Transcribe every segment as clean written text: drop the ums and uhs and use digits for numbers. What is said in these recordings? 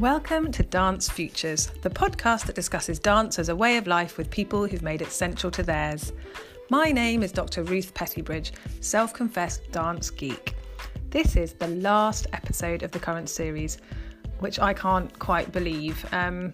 Welcome to Dance Futures, the podcast that discusses dance as a way of life with people who've made it central to theirs. My name is Dr. Ruth Pettybridge, self-confessed dance geek. This is the last episode of the current series, which I can't quite believe.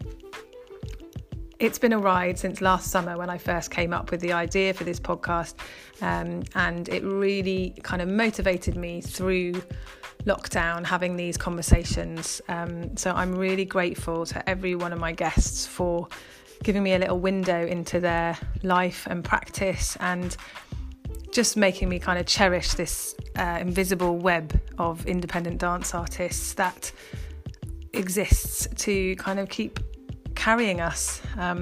It's been a ride since last summer when I first came up with the idea for this podcast, and it really kind of motivated me through lockdown having these conversations. So I'm really grateful to every one of my guests for giving me a little window into their life and practice and just making me kind of cherish this invisible web of independent dance artists that exists to kind of keep carrying us.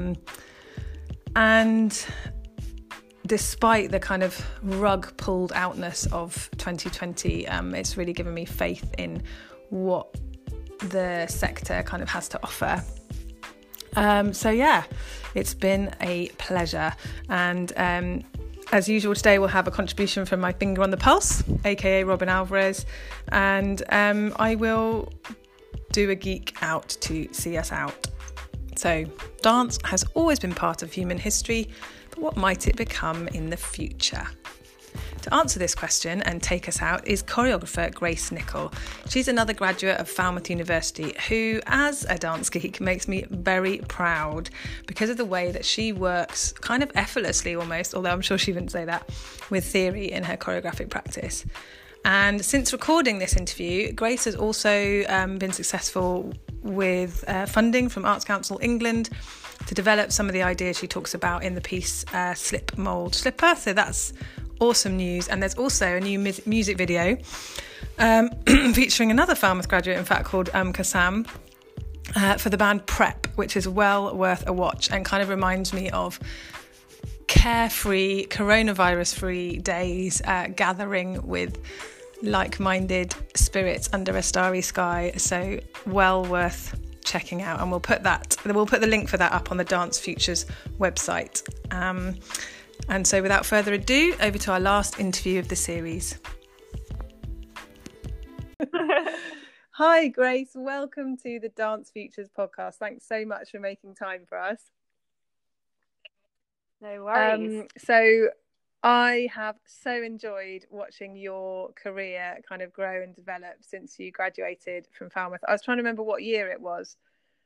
And despite the kind of rug pulled outness of 2020, it's really given me faith in what the sector kind of has to offer. So yeah, it's been a pleasure. And as usual, today we'll have a contribution from my finger on the pulse, aka Robin Alvarez, and I will do a geek out to see us out. So, dance has always been part of human history, but what might it become in the future? To answer this question and take us out is choreographer Grace Nicol. She's another graduate of Falmouth University who, as a dance geek, makes me very proud because of the way that she works kind of effortlessly almost, although I'm sure she wouldn't say that, with theory in her choreographic practice. And since recording this interview, Grace has also been successful with funding from Arts Council England to develop some of the ideas she talks about in the piece Slip Mould Slipper. So that's awesome news. And there's also a new music video featuring another Falmouth graduate, in fact, called Kassam, for the band Prep, which is well worth a watch and kind of reminds me of carefree, coronavirus-free days gathering with like-minded spirits under a starry sky. So well worth checking out, and we'll put the link for that up on the Dance Futures website. And so without further ado, over to our last interview of the series. Hi Grace, welcome to the Dance Futures podcast. Thanks so much for making time for us. No worries. So I have so enjoyed watching your career kind of grow and develop since you graduated from Falmouth. I was trying to remember what year it was.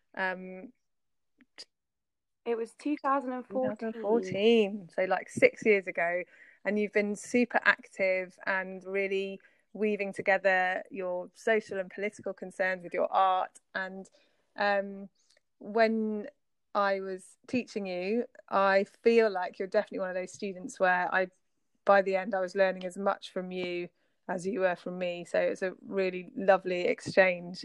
It was 2014. So like 6 years ago. And you've been super active and really weaving together your social and political concerns with your art. And when I was teaching you, I feel like you're definitely one of those students where by the end I was learning as much from you as you were from me. So it's a really lovely exchange.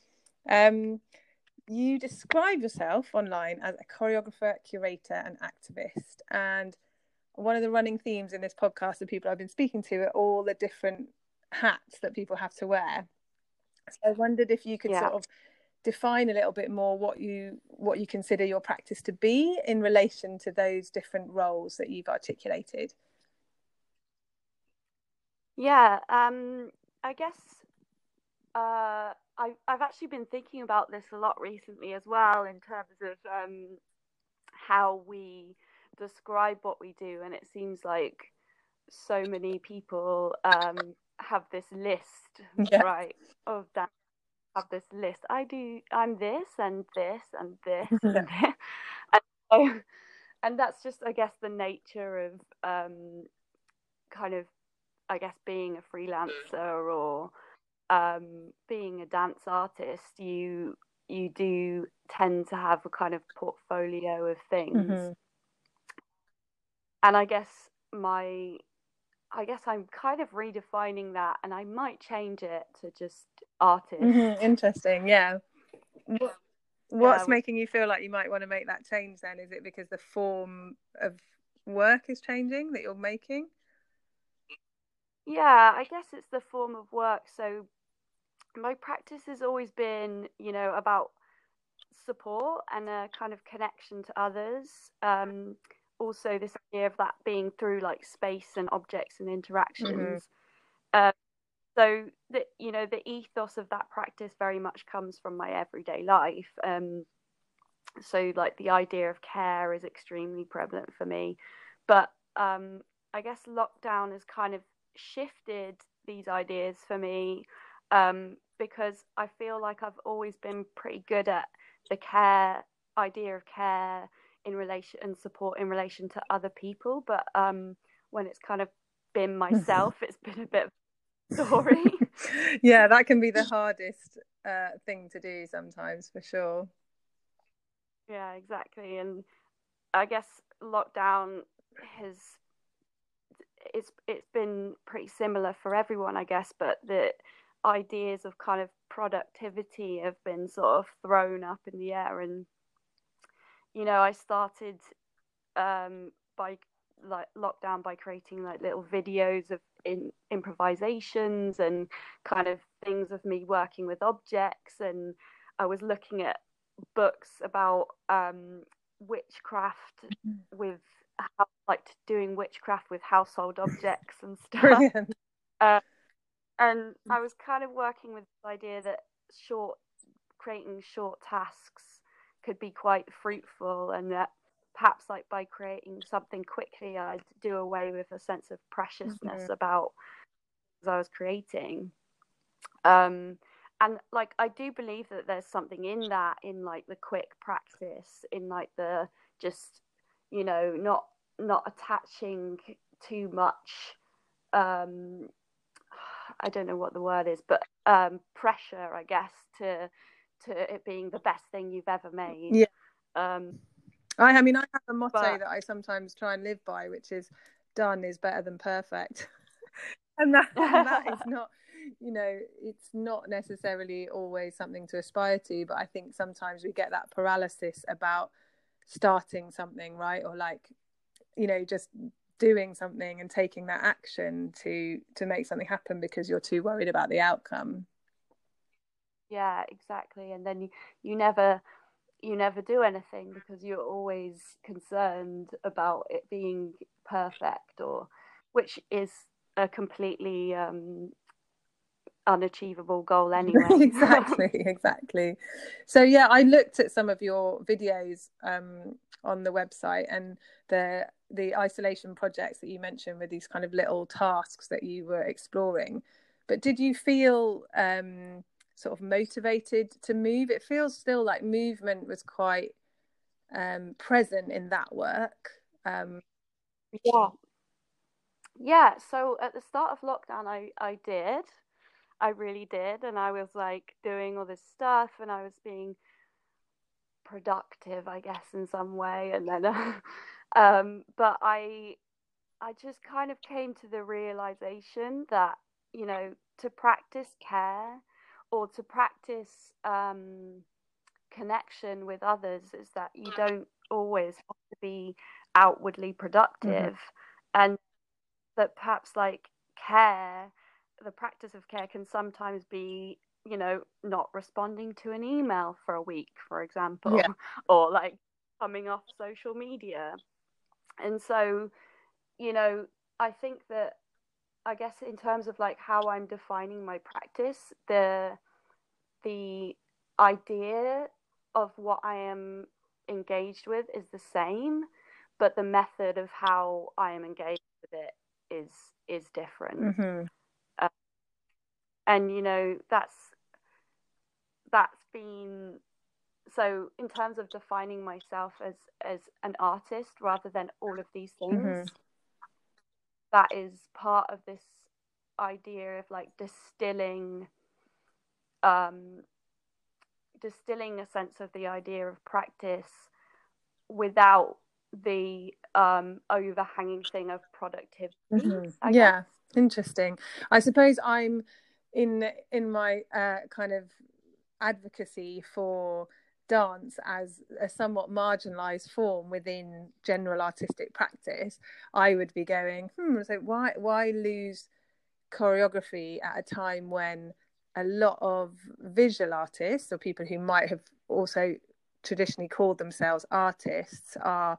You describe yourself online as a choreographer, curator and activist. And one of the running themes in this podcast of people I've been speaking to are all the different hats that people have to wear. So I wondered if you could sort of define a little bit more what you consider your practice to be in relation to those different roles that you've articulated. Yeah, I guess I've actually been thinking about this a lot recently as well, in terms of how we describe what we do, and it seems like so many people have this list, right, of that. Have this list. I'm this and this and this and this. And that's just, I guess, the nature of kind of, I guess, being a freelancer or being a dance artist. You do tend to have a kind of portfolio of things. Mm-hmm. And I guess I'm kind of redefining that, and I might change it to just artist. Mm-hmm. Interesting, yeah. What's making you feel like you might want to make that change then? Is it because the form of work is changing that you're making? Yeah, I guess it's the form of work. So my practice has always been, about support and a kind of connection to others. Also this idea of that being through like space and objects and interactions. Mm-hmm. So the ethos of that practice very much comes from my everyday life. So like the idea of care is extremely prevalent for me, but I guess lockdown has kind of shifted these ideas for me, because I feel like I've always been pretty good at the care idea of care in relation and support in relation to other people, but when it's kind of been myself, it's been a bit of a story. Yeah, that can be the hardest thing to do sometimes, for sure. Yeah, exactly. And I guess lockdown has it's been pretty similar for everyone, I guess, but the ideas of kind of productivity have been sort of thrown up in the air. And I started by like lockdown by creating like little videos of improvisations and kind of things of me working with objects, and I was looking at books about witchcraft with like doing witchcraft with household objects and stuff. Brilliant. And I was kind of working with the idea that creating short tasks could be quite fruitful, and that perhaps like by creating something quickly, I'd do away with a sense of preciousness about what I was creating. And like I do believe that there's something in that, in like the quick practice, in like the just not attaching too much I don't know what the word is, but pressure, I guess, to it being the best thing you've ever made. Yeah. I have a motto but that I sometimes try and live by, which is done is better than perfect. and that is not, it's not necessarily always something to aspire to, but I think sometimes we get that paralysis about starting something, right? Or like, just doing something and taking that action to make something happen because you're too worried about the outcome. Yeah, exactly. And then you never do anything because you're always concerned about it being perfect, or which is a completely unachievable goal anyway. exactly. So yeah, I looked at some of your videos on the website, and the isolation projects that you mentioned with these kind of little tasks that you were exploring. But did you feel sort of motivated to move? It feels still like movement was quite present in that work. Yeah, so at the start of lockdown, I really did, and I was like doing all this stuff, and I was being productive, I guess, in some way. And then but I just kind of came to the realization that, to practice care or to practice connection with others, is that you don't always have to be outwardly productive. And that perhaps like the practice of care can sometimes be, not responding to an email for a week, for example, or like coming off social media. And so, I think that, I guess in terms of like how I'm defining my practice, the idea of what I am engaged with is the same, but the method of how I am engaged with it is different. And that's been, so in terms of defining myself as an artist rather than all of these things, that is part of this idea of like distilling a sense of the idea of practice without the overhanging thing of productivity. I guess. Interesting. I suppose I'm in my kind of advocacy for dance as a somewhat marginalized form within general artistic practice. I would be going, so why lose choreography at a time when a lot of visual artists, or people who might have also traditionally called themselves artists, are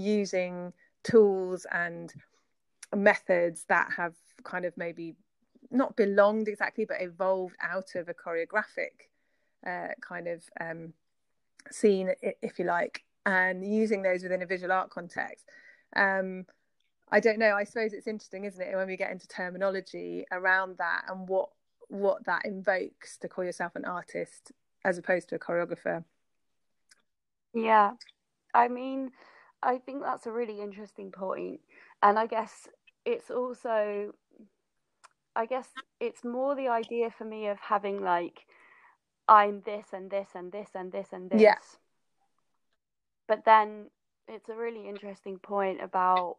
using tools and methods that have kind of maybe not belonged exactly, but evolved out of a choreographic kind of scene, if you like, and using those within a visual art context. I don't know, I suppose it's interesting, isn't it, when we get into terminology around that and what that invokes to call yourself an artist as opposed to a choreographer. Yeah, I mean, I think that's a really interesting point. And I guess it's also, I guess it's more the idea for me of having like, I'm this and this and this and this and this. Yeah. But then it's a really interesting point about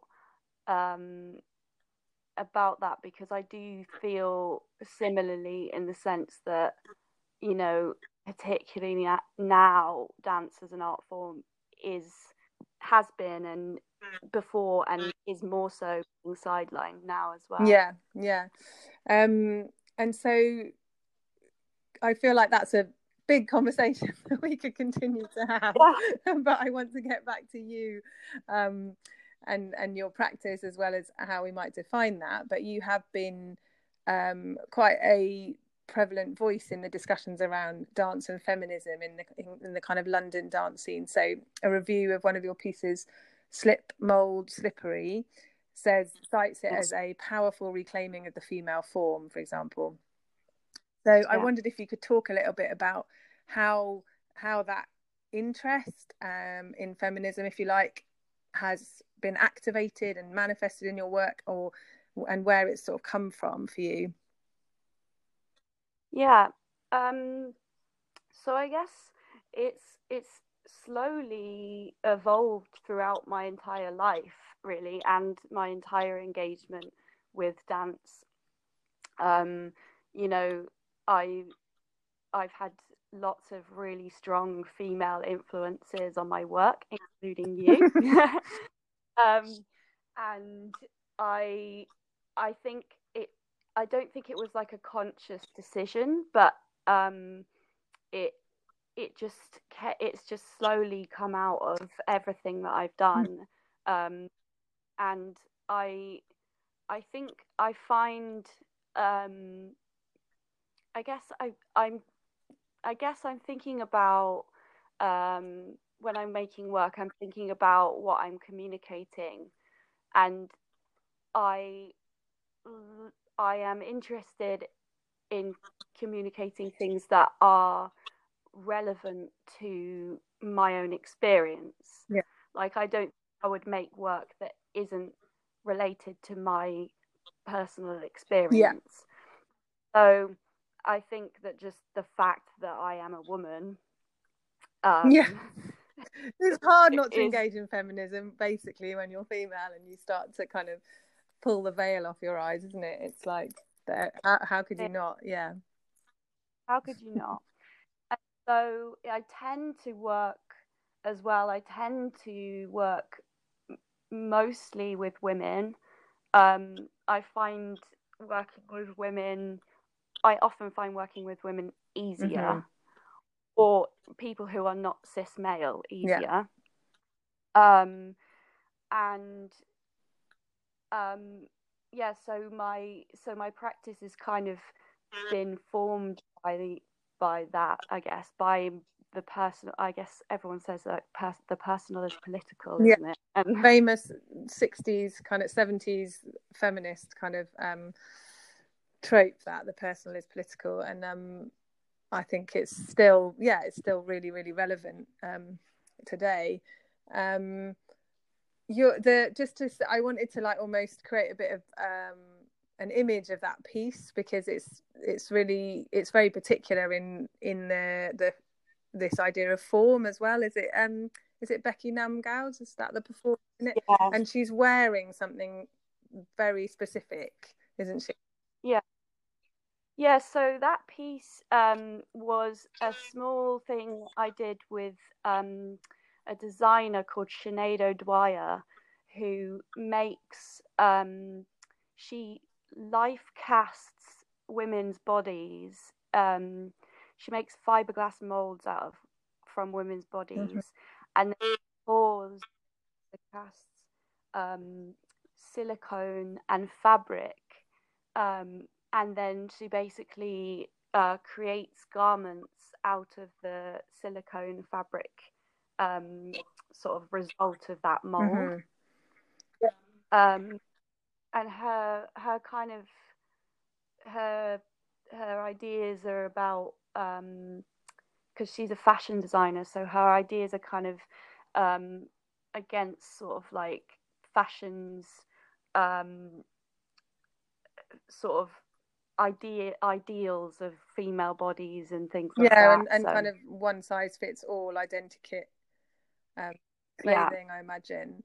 that, because I do feel similarly in the sense that, you know, particularly now, dance as an art form has been and before and is more so being sidelined now as well. Yeah. And so I feel like that's a big conversation that we could continue to have. Yeah. But I want to get back to you and your practice, as well as how we might define that. But you have been quite a prevalent voice in the discussions around dance and feminism in the kind of London dance scene. So a review of one of your pieces, Slip, Mould, Slippery, cites it as a powerful reclaiming of the female form, for example. So I wondered if you could talk a little bit about how that interest in feminism, if you like, has been activated and manifested in your work, and where it's sort of come from for you. Yeah. So I guess it's slowly evolved throughout my entire life, really, and my entire engagement with dance. You know, I've had lots of really strong female influences on my work, including you. And I think I don't think it was like a conscious decision, but it's just slowly come out of everything that I've done. And I think I find I guess I'm thinking about when I'm making work, I'm thinking about what I'm communicating, and I am interested in communicating things that are relevant to my own experience. Yeah. Like I would make work that isn't related to my personal experience. Yeah. So I think that just the fact that I am a woman, it's hard not to engage in feminism, basically, when you're female and you start to kind of pull the veil off your eyes, isn't it? It's like, how could you not? Yeah. How could you not? And so I tend to work as well. I tend to work mostly with women. I find working with women, I often find working with women easier, or people who are not cis male easier. So my practice has kind of been formed by that, I guess, by the person. I guess everyone says that the personal is political, isn't it? Famous 60s kind of 70s feminist kind of trope that the personal is political, and I think it's still really, really relevant today. I wanted to like almost create a bit of an image of that piece, because it's very particular in this idea of form as well. Is it Becky Namgow's? Is that the performer in it? Yeah. And she's wearing something very specific, isn't she? Yeah. Yeah, so that piece was a small thing I did with a designer called Sinead O'Dwyer, who makes she life casts women's bodies. She makes fiberglass molds from women's bodies, and then pours the casts silicone and fabric and then she basically creates garments out of the silicone fabric, sort of result of that mold. And her kind of her ideas are about, because she's a fashion designer, so her ideas are kind of against sort of like fashion's sort of ideals of female bodies and things like that. And kind of one size fits all identikit clothing, I imagine.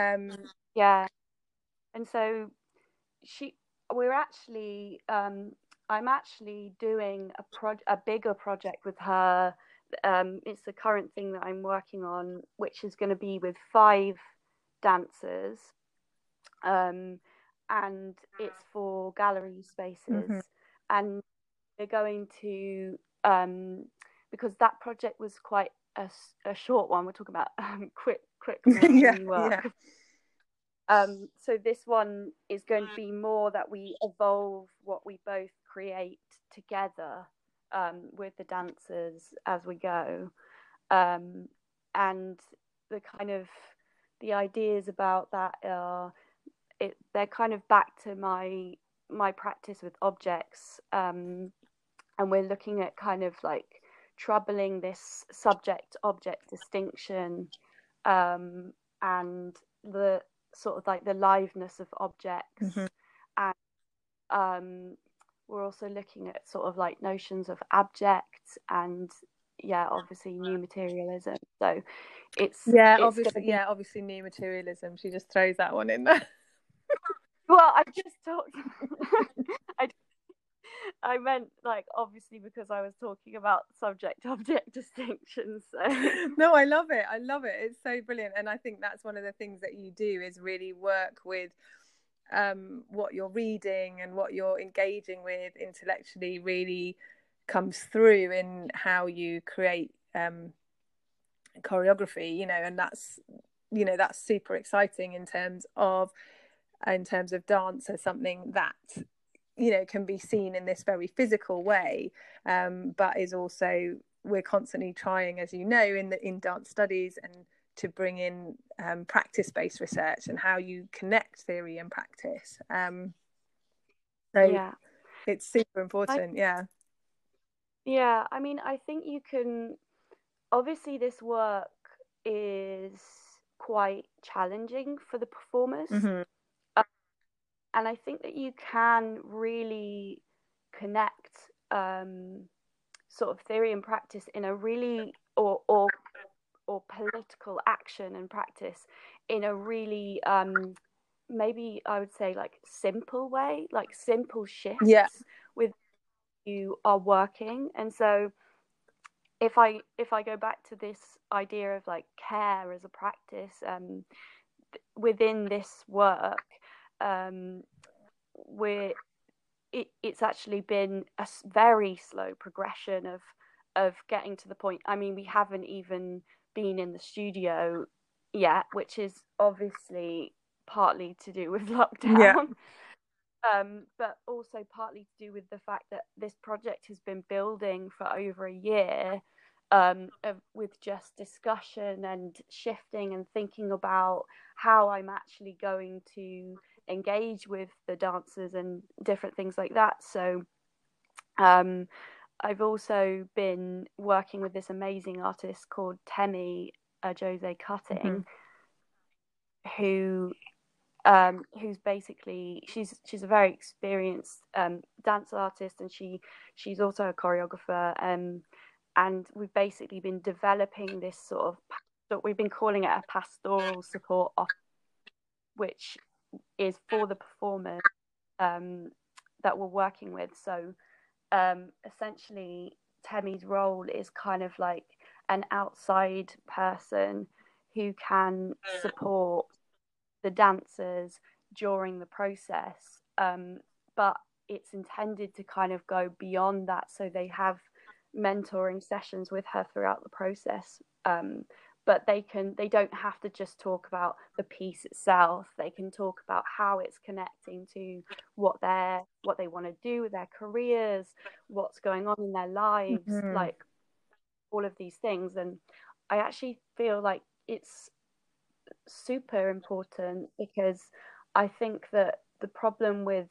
And so we're actually I'm actually doing a bigger project with her. It's the current thing that I'm working on, which is going to be with 5 dancers, and it's for gallery spaces. And we're going to, because that project was quite a short one. We're talking about quick work. So this one is going to be more that we evolve what we both create together with the dancers as we go, and the kind of the ideas about that are they're kind of back to my practice with objects, and we're looking at kind of like troubling this subject-object distinction, and the sort of like the liveness of objects. And we're also looking at sort of like notions of abject and obviously new materialism. So it's obviously new materialism. She just throws that one in there. Well, I just talked I meant like obviously because I was talking about subject-object distinctions. So. No, I love it. It's so brilliant, and I think that's one of the things that you do is really work with what you're reading and what you're engaging with intellectually really comes through in how you create choreography, and that's super exciting in terms of dance as something that can be seen in this very physical way, but is also, we're constantly trying, as in dance studies, and to bring in practice-based research and how you connect theory and practice. It's super important. I mean, I think you can, obviously this work is quite challenging for the performers. And I think that you can really connect sort of theory and practice in a really, or political action and practice in a really, maybe I would say like simple way, like simple shifts with you are working. And so if I go back to this idea of like care as a practice, within this work, it's actually been a very slow progression of getting to the point. I mean, we haven't even been in the studio yet, which is obviously partly to do with lockdown, but also partly to do with the fact that this project has been building for over a year, with just discussion and shifting and thinking about how I'm actually going to engage with the dancers and different things like that. So I've also been working with this amazing artist called Temi Jose Cutting, who's basically, she's a very experienced dance artist, and she's also a choreographer, and we've basically been developing this sort of, we've been calling it a pastoral support office, which is for the performers that we're working with. So essentially Temi's role is kind of like an outside person who can support the dancers during the process, but it's intended to kind of go beyond that, so they have mentoring sessions with her throughout the process, but they don't have to just talk about the piece itself. They can talk about how it's connecting to what they want to do with their careers, what's going on in their lives, like all of these things. And I actually feel like it's super important, because I think that the problem with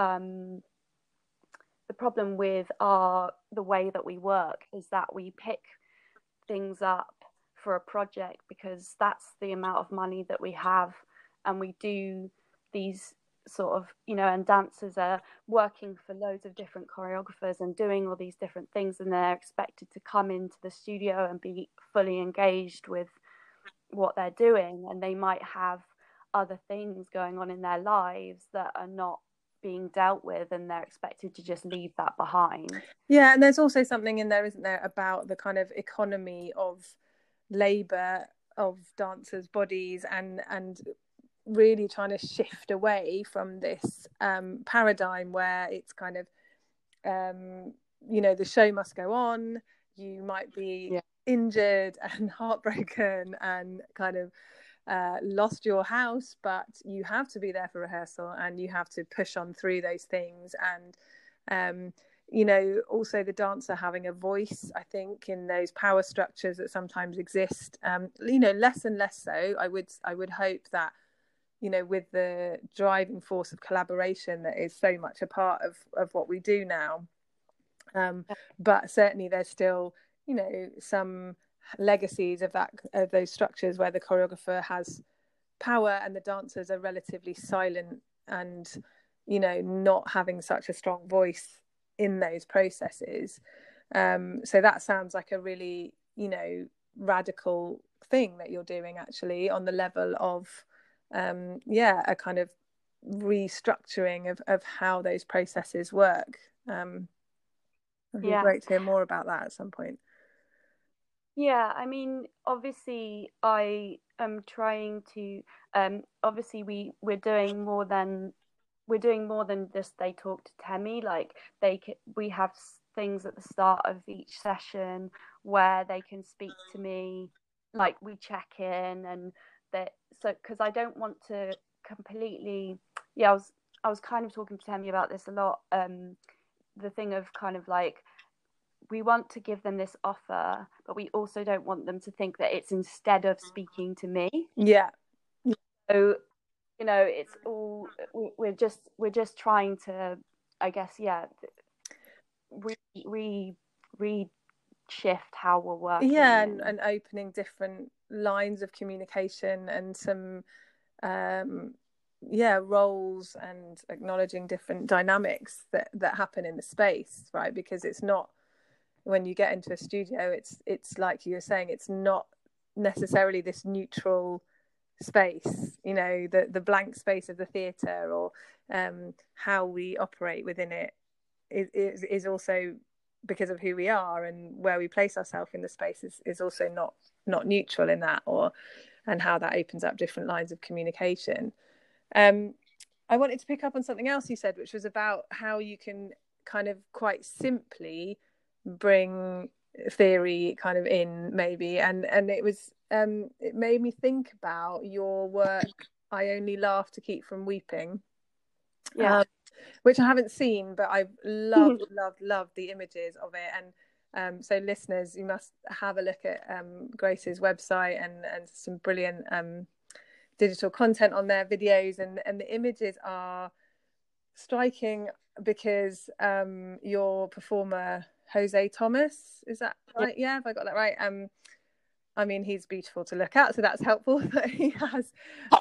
the way that we work is that we pick things up for a project because that's the amount of money that we have, and we do these sort of, and dancers are working for loads of different choreographers and doing all these different things, and they're expected to come into the studio and be fully engaged with what they're doing, and they might have other things going on in their lives that are not being dealt with, and they're expected to just leave that behind. Yeah, and there's also something in there, isn't there, about the kind of economy of labour of dancers' bodies, and really trying to shift away from this paradigm where it's kind of the show must go on. You might be injured and heartbroken and kind of lost your house, but you have to be there for rehearsal, and you have to push on through those things. And also the dancer having a voice, I think, in those power structures that sometimes exist, less and less so. I would hope that, with the driving force of collaboration that is so much a part of what we do now, but certainly there's still some legacies of those structures where the choreographer has power and the dancers are relatively silent, and not having such a strong voice in those processes. So that sounds like a really radical thing that you're doing, actually, on the level of a kind of restructuring of how those processes work. It'd be great to hear more about that at some point. Yeah, I mean, obviously I am trying to obviously we're doing more than just they talk to Temi. Like we have things at the start of each session where they can speak to me, like we check in, and that, so because I don't want to completely, I was kind of talking to Temi about this a lot, the thing of kind of like, we want to give them this offer, but we also don't want them to think that it's instead of speaking to me. Yeah. So, it's all, we're just trying to, I guess, shift how we're working. Yeah, and opening different lines of communication and some, roles, and acknowledging different dynamics that happen in the space, right? Because it's not, when you get into a studio, it's like you were saying, it's not necessarily this neutral space, the blank space of the theatre, or how we operate within it is also, because of who we are and where we place ourselves in the space, is also not neutral in that, and how that opens up different lines of communication. I wanted to pick up on something else you said, which was about how you can kind of quite simply bring theory kind of in, maybe, and it was it made me think about your work, I Only Laugh to Keep from Weeping, which I haven't seen, but I've loved the images of it. And so listeners, you must have a look at Grace's website, and some brilliant digital content on their videos, and the images are striking, because your performer Jose Thomas, is that right? Yeah, have I got that right? I mean, he's beautiful to look at, so that's helpful. But he has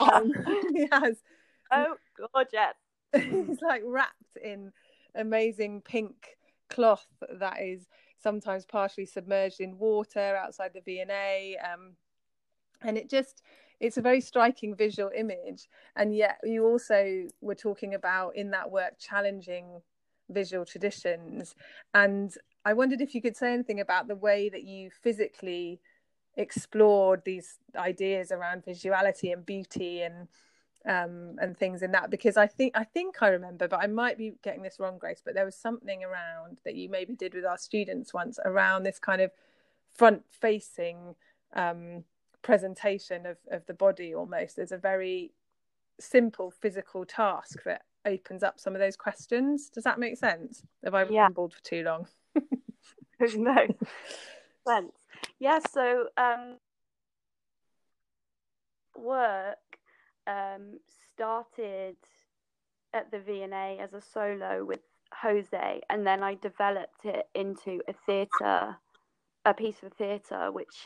oh, gorgeous. He's like wrapped in amazing pink cloth that is sometimes partially submerged in water outside the V&A, and it's a very striking visual image. And yet you also were talking about, in that work, challenging visual traditions. And I wondered if you could say anything about the way that you physically explored these ideas around visuality and beauty, and things in that, because I think I remember, but I might be getting this wrong, Grace, but there was something around that you maybe did with our students once around this kind of front facing presentation of the body almost. There's a very simple physical task that opens up some of those questions. Does that make sense? Have I rambled for too long? No sense. Yeah, so work started at the V&A as a solo with Jose, and then I developed it into a piece of theatre, which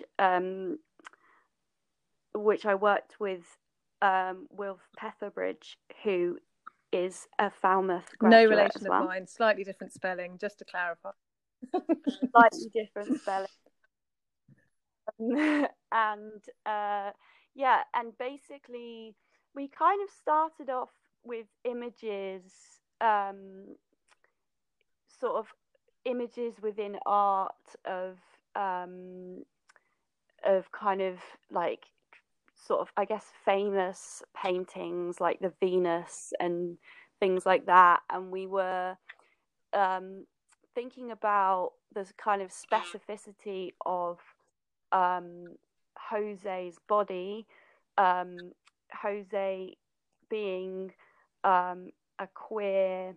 I worked with Wilf Petherbridge, who is a Falmouth graduate. No relation as well. of mine, slightly different spelling, just to clarify. Slightly different spelling. And and basically we kind of started off with images, sort of images within art of kind of like sort of, I guess, famous paintings like the Venus and things like that. And we were thinking about the kind of specificity of Jose's body, Jose being a queer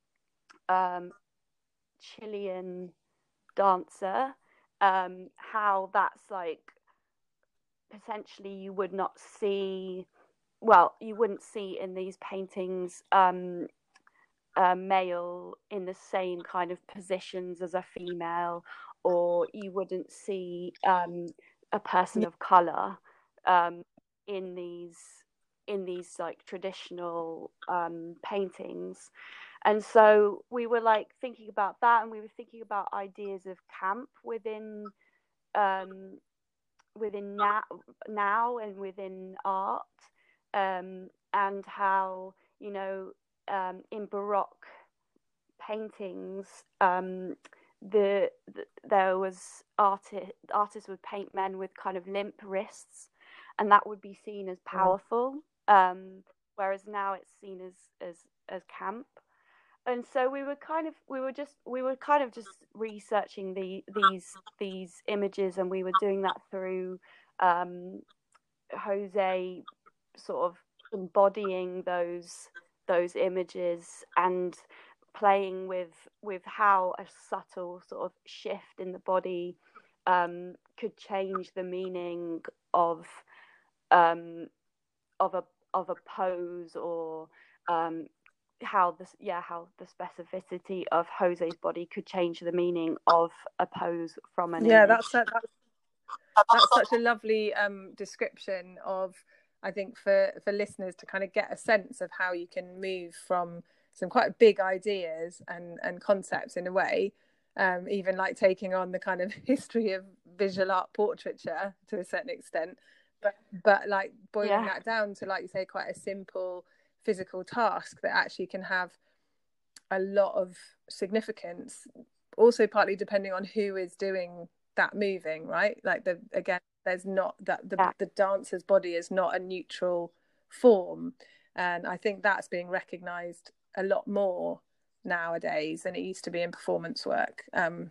Chilean dancer, how that's like potentially you wouldn't see in these paintings male in the same kind of positions as a female, or you wouldn't see a person of color in these like traditional paintings. And so we were like thinking about that, and we were thinking about ideas of camp within now and within art, and how, you know, in Baroque paintings, there was artists would paint men with kind of limp wrists, and that would be seen as powerful, whereas now it's seen as camp. And so we were kind of just researching these images, and we were doing that through Jose sort of embodying those images and playing with how a subtle sort of shift in the body could change the meaning of a pose, or how the specificity of Jose's body could change the meaning of a pose from an image. That's such a lovely description of, I think, for listeners to kind of get a sense of how you can move from some quite big ideas and concepts in a way, even like taking on the kind of history of visual art portraiture to a certain extent, but like boiling that down to, like you say, quite a simple physical task that actually can have a lot of significance, also partly depending on who is doing that moving, right? Like there's not that the dancer's body is not a neutral form, and I think that's being recognized a lot more nowadays than it used to be in performance work. And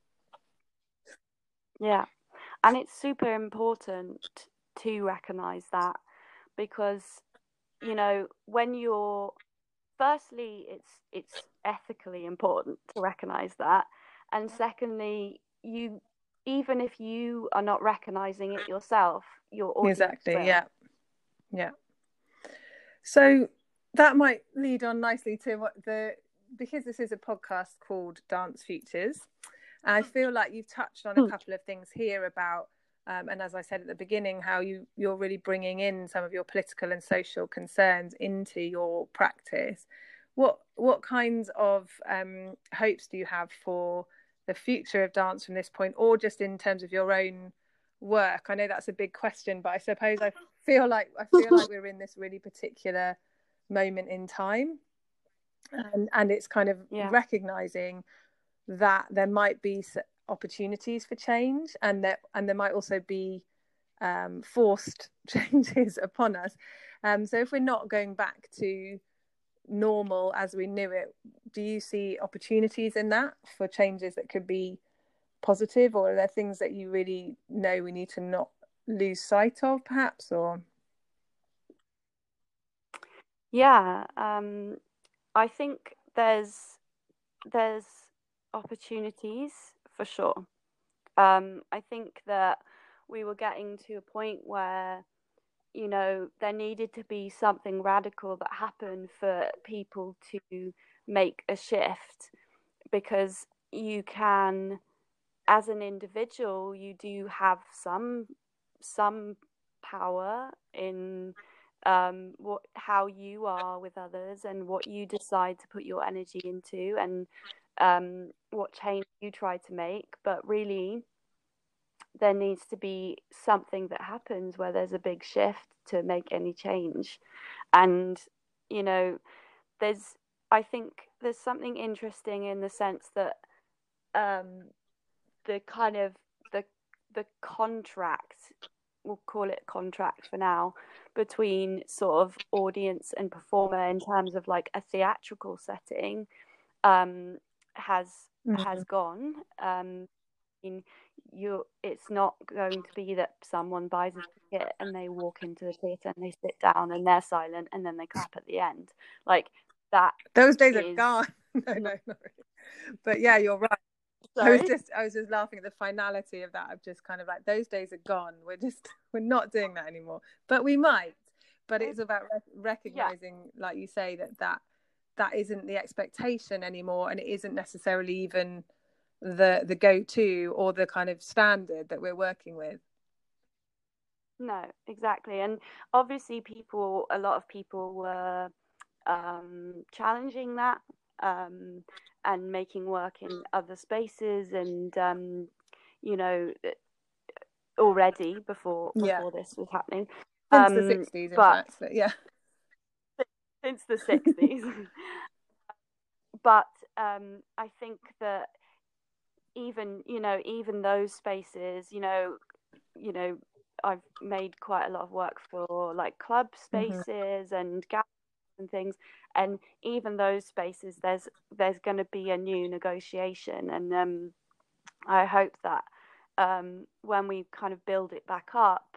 it's super important to recognize that, because, you know, when you're, firstly, it's ethically important to recognize that, and secondly, even if you are not recognizing it yourself, your audience exactly will. Yeah So that might lead on nicely to because this is a podcast called Dance Futures, I feel like you've touched on a couple of things here about and as I said at the beginning, how you're really bringing in some of your political and social concerns into your practice. What kinds of hopes do you have for the future of dance from this point, or just in terms of your own work? I know that's a big question, but I suppose I feel like we're in this really particular moment in time, and it's kind of recognizing that there might be opportunities for change, and there might also be forced changes upon us. So if we're not going back to normal as we knew it, do you see opportunities in that for changes that could be positive, or are there things that you really know we need to not lose sight of, perhaps? Or Yeah, I think there's opportunities for sure. I think that we were getting to a point where, there needed to be something radical that happened for people to make a shift, because you can, as an individual, you do have some power in how you are with others and what you decide to put your energy into, and what change you try to make. But really, there needs to be something that happens where there's a big shift to make any change. And you know there's I think there's something interesting in the sense that the kind of the contract, we'll call it contract for now, between sort of audience and performer in terms of like a theatrical setting, has gone. It's not going to be that someone buys a ticket and they walk into the theatre and they sit down and they're silent and then they clap at the end. Like that. those days are gone. No. But yeah, you're right. Sorry? I was just laughing at the finality of that. Of just kind of like, those days are gone. We're not doing that anymore. But we might. But it's about recognizing, like you say, that isn't the expectation anymore, and it isn't necessarily even the go-to or the kind of standard that we're working with. No, exactly. And obviously a lot of people were challenging that, and making work in other spaces, and already before this was happening, since the 60s, in fact. But yeah, since the 60s. But I think that even those spaces, I've made quite a lot of work for like club spaces and galleries and things, and even those spaces, there's going to be a new negotiation, and I hope that when we kind of build it back up,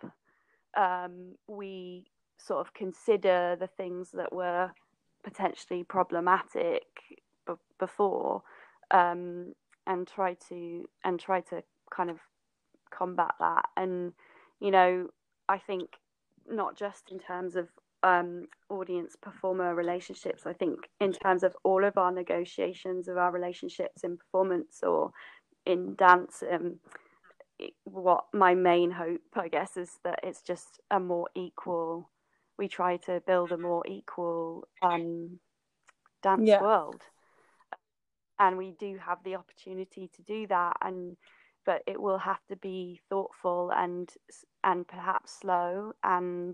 we sort of consider the things that were potentially problematic before, and try to kind of combat that. And I think not just in terms of audience performer relationships, I think in terms of all of our negotiations of our relationships in performance or in dance, what my main hope, I guess, is that it's just a more equal, we try to build a more equal dance world, and we do have the opportunity to do that, but it will have to be thoughtful and perhaps slow, and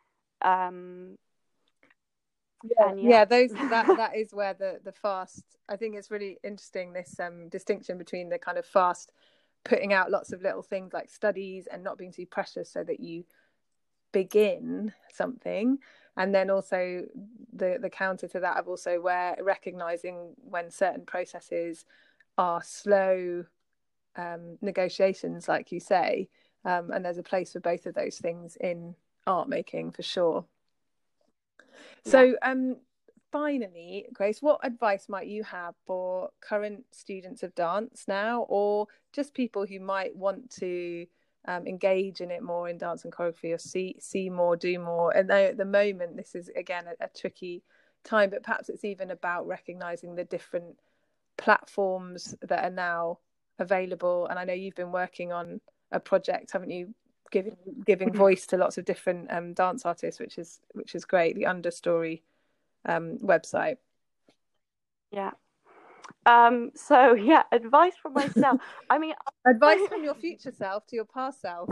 that is where the fast, I think it's really interesting, this distinction between the kind of fast putting out lots of little things like studies and not being too precious so that you begin something, and then also the counter to that of also where recognizing when certain processes are slow negotiations, like you say, and there's a place for both of those things in art making, for sure. So finally, Grace, what advice might you have for current students of dance now, or just people who might want to engage in it more, in dance and choreography, or see more, do more? And at the moment, this is again a tricky time, but perhaps it's even about recognizing the different platforms that are now available. And I know you've been working on a project, haven't you, giving voice to lots of different dance artists, which is great, the Understory website. Advice from myself. I mean, advice from your future self to your past self.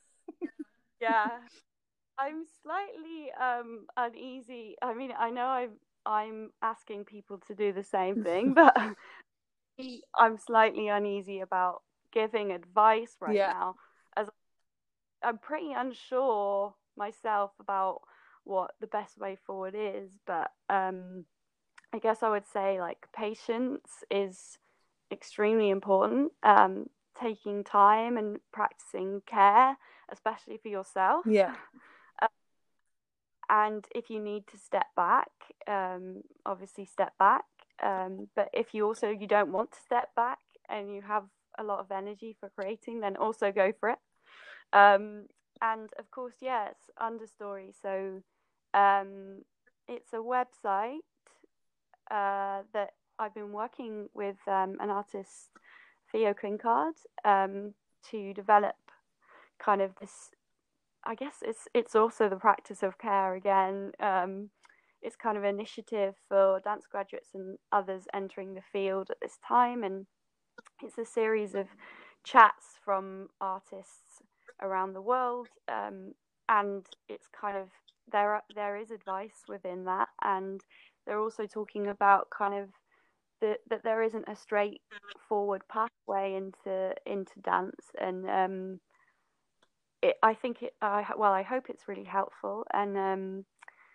I'm slightly uneasy. I mean, I know I'm asking people to do the same thing, but I'm slightly uneasy about giving advice now, as I'm pretty unsure myself about what the best way forward is. But I guess I would say, like, patience is extremely important. Taking time and practicing care especially for yourself. Yeah. And if you need to step back, obviously step back. But if you don't want to step back and you have a lot of energy for creating, then also go for it. And of course, it's Understory. So it's a website that I've been working with an artist, Theo Quincard, to develop kind of this. I guess it's also the practice of care again. It's kind of an initiative for dance graduates and others entering the field at this time, and it's a series of chats from artists around the world, and it's kind of there is advice within that, and they're also talking about kind of that there isn't a straightforward pathway into dance, and I hope it's really helpful, and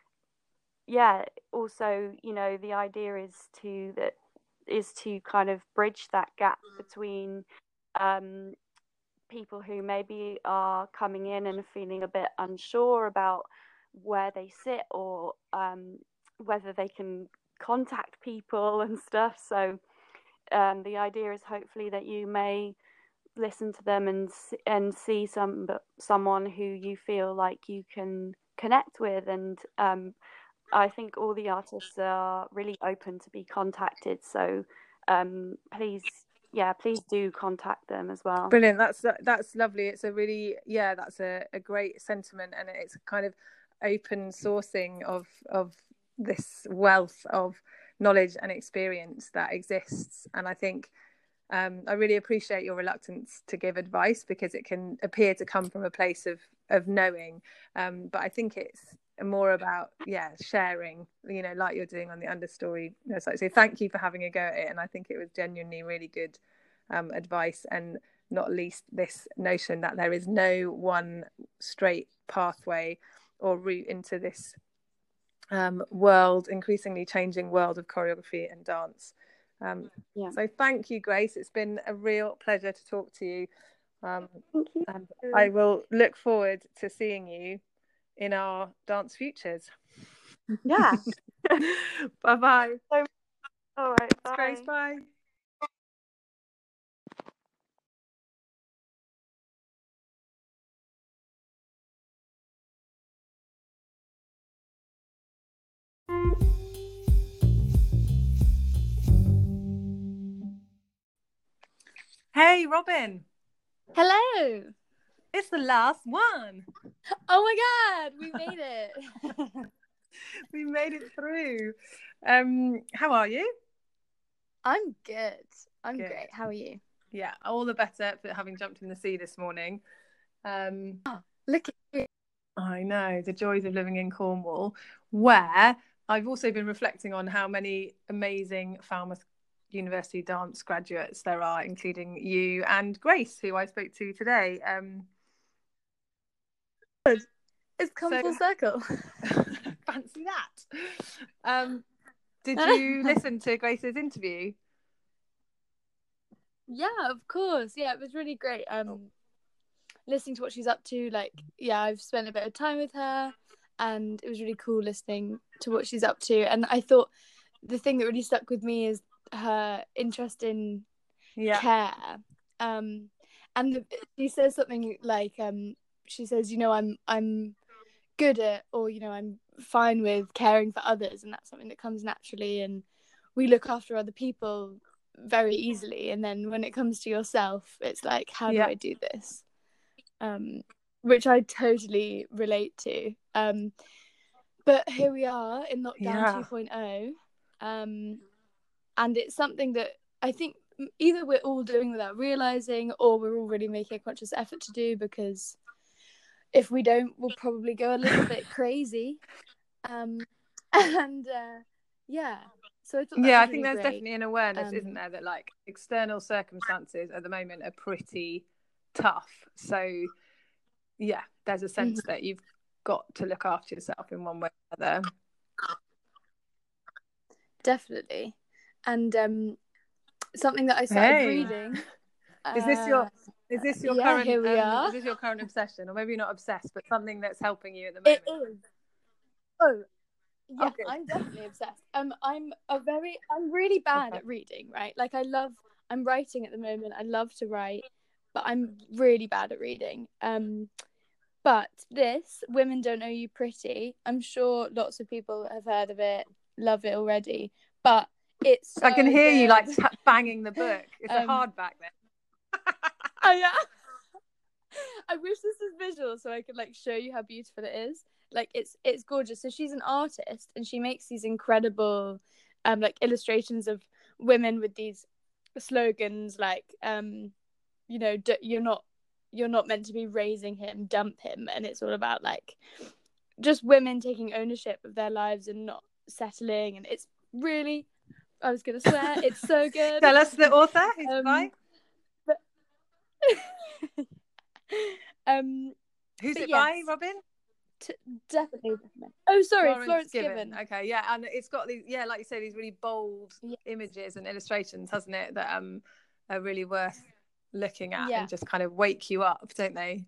also, the idea is to kind of bridge that gap between people who maybe are coming in and feeling a bit unsure about where they sit, or whether they can contact people and stuff. So the idea is hopefully that you may listen to them and see someone who you feel like you can connect with, and I think all the artists are really open to be contacted, so please do contact them as well. Brilliant. That's lovely. It's a really that's a great sentiment, and it's kind of open sourcing of this wealth of knowledge and experience that exists. And I think I really appreciate your reluctance to give advice, because it can appear to come from a place of knowing, but I think it's more about sharing, like you're doing on the Understory site. So thank you for having a go at it, and I think it was genuinely really good advice, and not least this notion that there is no one straight pathway or route into this increasingly changing world of choreography and dance. So thank you, Grace. It's been a real pleasure to talk to you. Thank you. And I will look forward to seeing you in our dance futures. Yeah. Bye-bye. All right. Bye. Grace, bye. Hey, Robin. Hello. It's the last one. Oh my God, we made it. We made it through. How are you? I'm good. I'm great. How are you? Yeah, all the better for having jumped in the sea this morning. Look at you. I know, the joys of living in Cornwall, where I've also been reflecting on how many amazing Falmouth University dance graduates there are, including you and Grace, who I spoke to today. It's come full circle. Fancy that. Did you listen to Grace's interview? Yeah, of course. Yeah, it was really great. Listening to what she's up to, I've spent a bit of time with her, and it was really cool listening to what she's up to. And I thought the thing that really stuck with me is her interest in care. And she says something like, she says, I'm good at, or I'm fine with caring for others, and that's something that comes naturally, and we look after other people very easily, and then when it comes to yourself, it's like, how do I do this? Which I totally relate to. But here we are in lockdown 2.0, and it's something that I think either we're all doing without realizing, or we're all really making a conscious effort to do, because if we don't, we'll probably go a little bit crazy. So I thought I think really there's great. definitely an awareness, isn't there, that external circumstances at the moment are pretty tough. So there's a sense that you've got to look after yourself in one way or another. Definitely. And something that I started reading. Is this your Is this your Yeah, here we are. Is this your current obsession, or maybe not obsessed, but something that's helping you at the It moment? is. Oh, yeah, Okay. I'm definitely obsessed. I'm really bad Okay. at reading, right? Like I'm writing at the moment. I love to write, but I'm really bad at reading. But this Women Don't Know You Pretty, I'm sure lots of people have heard of it, love it already. But it's so I can hear you like good. banging the book. It's a Um, hardback then. Oh yeah. I wish this was visual so I could like show you how beautiful it is. Like it's gorgeous. So she's an artist and she makes these incredible like illustrations of women with these slogans like you know, you're not meant to be raising him, dump him, and it's all about like just women taking ownership of their lives and not settling, and it's really, I was gonna swear, it's so good. Tell us the author, who's it by? But... Who's it yes. by, Robin? Definitely. Oh, sorry, Florence Given. Okay, yeah, and it's got these, yeah, like you say, these really bold images and illustrations, hasn't it? That are really worth looking at and just kind of wake you up, don't they?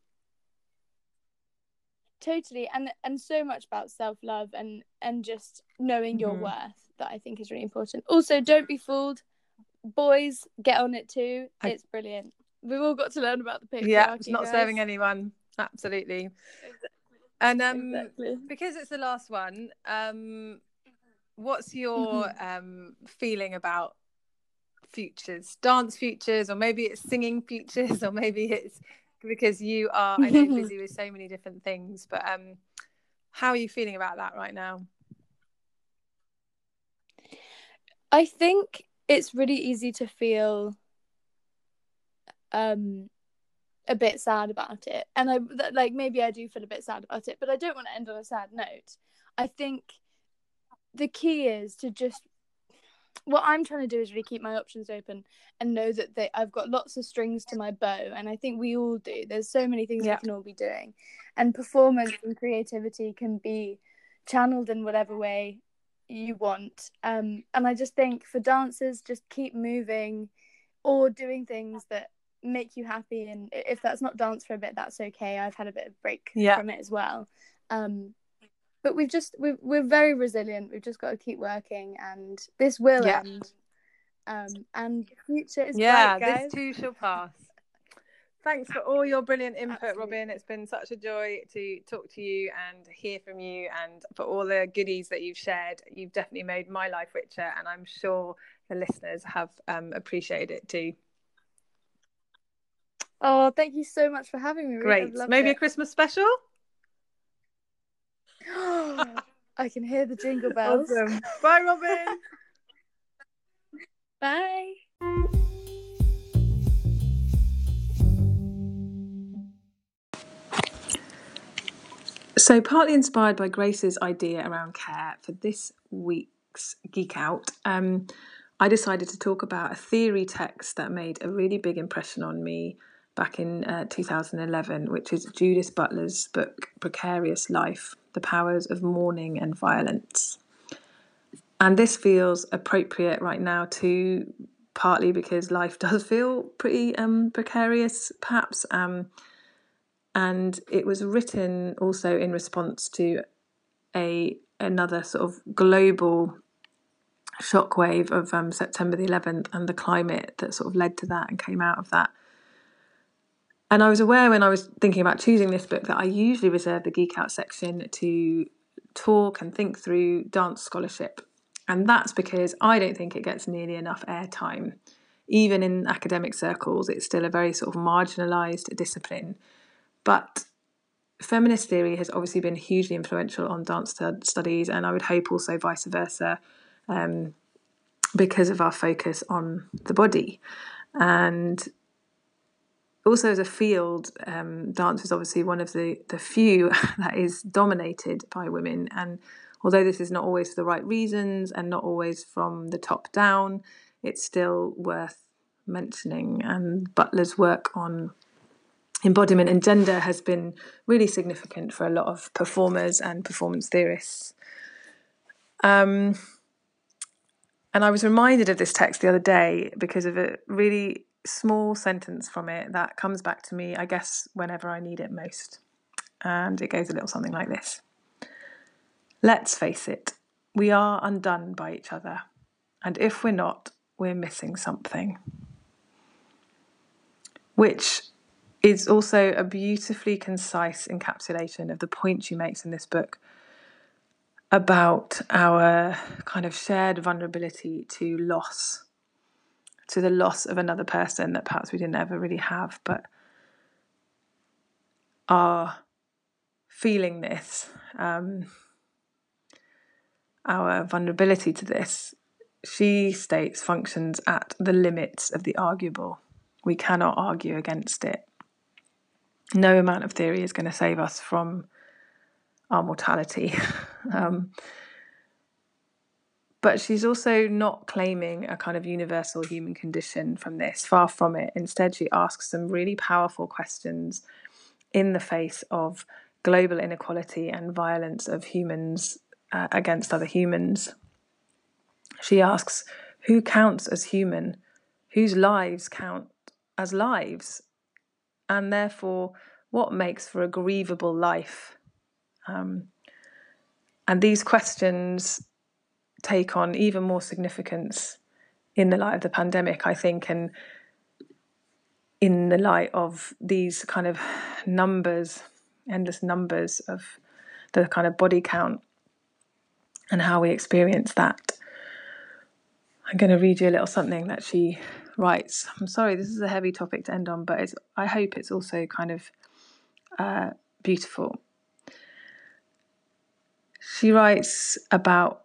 Totally, and so much about self-love and just knowing your worth that I think is really important. Also, don't be fooled. Boys, get on it too. It's brilliant. We've all got to learn about the patriarchy. Yeah, it's not serving anyone. Absolutely. And because it's the last one, what's your feeling about futures, dance futures, or maybe it's singing futures, or maybe it's because you are, I know, busy with so many different things, but how are you feeling about that right now? I think it's really easy to feel a bit sad about it, and maybe I do feel a bit sad about it, but I don't want to end on a sad note. I think the key is to just, what I'm trying to do is really keep my options open and know that I've got lots of strings to my bow, and I think we all do. There's so many things we can all be doing, and performance and creativity can be channeled in whatever way you want. And I just think for dancers, just keep moving or doing things that make you happy, and if that's not dance for a bit, that's okay. I've had a bit of break from it as well. But we're very resilient. We've just got to keep working, and this will end. And the future is bright, guys. This too shall pass. Thanks for all your brilliant input, Absolutely. Robin. It's been such a joy to talk to you and hear from you, and for all the goodies that you've shared. You've definitely made my life richer, and I'm sure the listeners have appreciated it too. Oh, thank you so much for having me. Great. Maybe a Christmas special? I can hear the jingle bells. Awesome. Bye, Robin. Bye. So, partly inspired by Grace's idea around care for this week's Geek Out, I decided to talk about a theory text that made a really big impression on me back in 2011, which is Judith Butler's book, Precarious Life, The Powers of Mourning and Violence. And this feels appropriate right now too, partly because life does feel pretty precarious, perhaps. And it was written also in response to another sort of global shockwave of September the 11th and the climate that sort of led to that and came out of that. And I was aware when I was thinking about choosing this book that I usually reserve the Geek Out section to talk and think through dance scholarship. And that's because I don't think it gets nearly enough airtime. Even in academic circles, it's still a very sort of marginalised discipline. But feminist theory has obviously been hugely influential on dance studies, and I would hope also vice versa, because of our focus on the body. And also as a field, dance is obviously one of the few that is dominated by women. And although this is not always for the right reasons and not always from the top down, it's still worth mentioning. And Butler's work on embodiment and gender has been really significant for a lot of performers and performance theorists. And I was reminded of this text the other day because of a really small sentence from it that comes back to me, I guess, whenever I need it most. And it goes a little something like this. Let's face it, we are undone by each other. And if we're not, we're missing something. Which is also a beautifully concise encapsulation of the point she makes in this book about our kind of shared vulnerability to loss, to the loss of another person that perhaps we didn't ever really have, but are feeling this, our vulnerability to this, she states, functions at the limits of the arguable. We cannot argue against it. No amount of theory is going to save us from our mortality. But she's also not claiming a kind of universal human condition from this, far from it. Instead, she asks some really powerful questions in the face of global inequality and violence of humans against other humans. She asks, who counts as human? Whose lives count as lives? And therefore, what makes for a grievable life? And these questions take on even more significance in the light of the pandemic, I think, and in the light of these kind of numbers, endless numbers of the kind of body count and how we experience that. I'm going to read you a little something that she writes. I'm sorry, this is a heavy topic to end on, but I hope it's also kind of beautiful. She writes about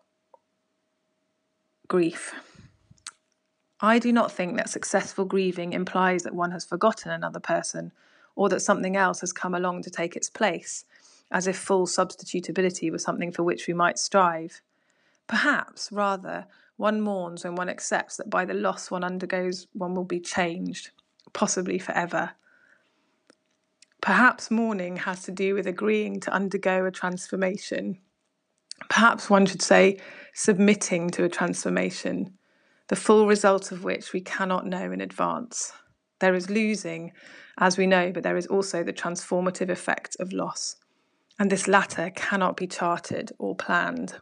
grief. I do not think that successful grieving implies that one has forgotten another person or that something else has come along to take its place, as if full substitutability was something for which we might strive. Perhaps, rather, one mourns when one accepts that by the loss one undergoes, one will be changed, possibly forever. Perhaps mourning has to do with agreeing to undergo a transformation. Perhaps one should say submitting to a transformation, the full result of which we cannot know in advance. There is losing, as we know, but there is also the transformative effect of loss. And this latter cannot be charted or planned.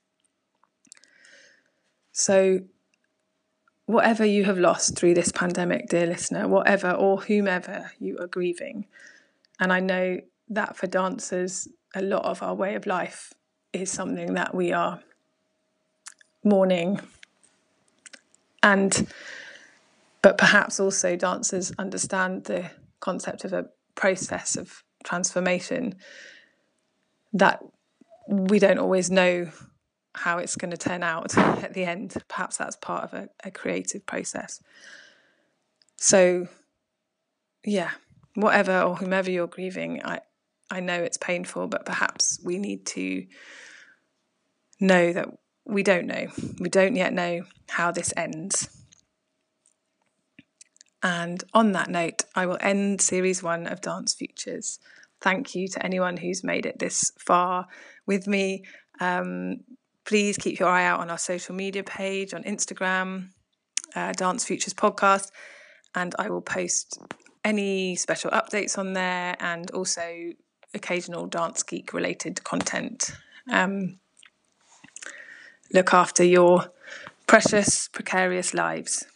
So, whatever you have lost through this pandemic, dear listener, whatever or whomever you are grieving, and I know that for dancers, a lot of our way of life is something that we are mourning, but perhaps also dancers understand the concept of a process of transformation that we don't always know how it's going to turn out at the end. Perhaps that's part of a creative process. So, yeah, whatever or whomever you're grieving, I know it's painful, but perhaps we need to know that we don't know. We don't yet know how this ends. And on that note, I will end Series 1 of Dance Futures. Thank you to anyone who's made it this far with me. Please keep your eye out on our social media page on Instagram, Dance Futures Podcast, and I will post any special updates on there and also occasional Dance Geek related content. Look after your precious, precarious lives.